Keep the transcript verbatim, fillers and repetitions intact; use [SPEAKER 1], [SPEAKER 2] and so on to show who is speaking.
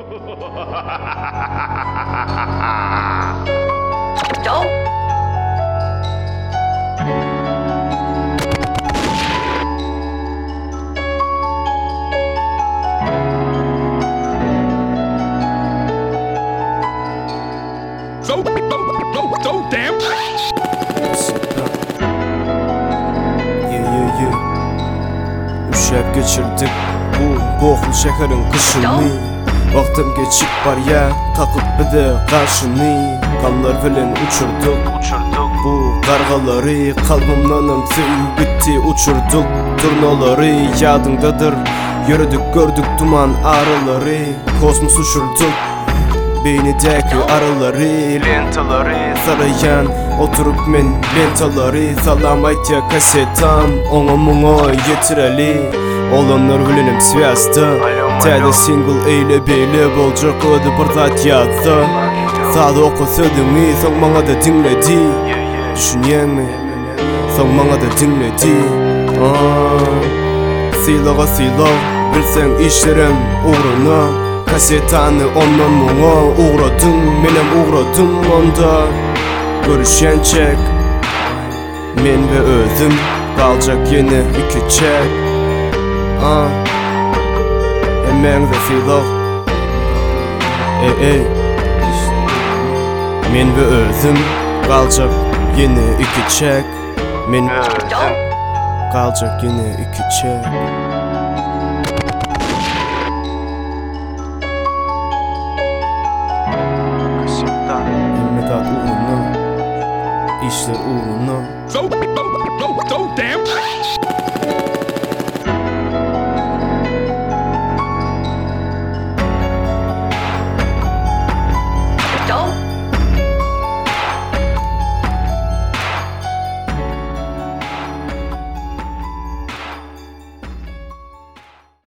[SPEAKER 1] Don't.
[SPEAKER 2] So, so, so, so damn.
[SPEAKER 3] Yeah, yeah, yeah. Üşep geçirdik bu boğul şehrin kışını. Vaktim geçip var ya, takıp bir de karşını. Kanlar bilen uçurduk, uçurduk bu kargaları. Kalbimden tüyü bitti uçurduk turnaları. Yadındadır, yürüdük gördük duman arıları. Kosmos uçurduk beynideki arıları, lentaları sarayan oturup men lentaları salamayt ya kasetam ona muna getireli olanlar bilenim sviyasta tede single eyle beyle bolcak ödü bir zat yazdı sağda oku sözünü son bana da dinledi düşünyen mi son bana da dinledi silağa silah bilsen işlerim uğruna kasetanı ondan muğa uğradım menem uğradım onda görüşençek men ve özüm kalacak yine iki çek ah emen de silah ey ey men ve özüm kalacak yine iki çek men ve özüm kalacak yine iki çek. İşler uğruna
[SPEAKER 2] So, so, so, so damn.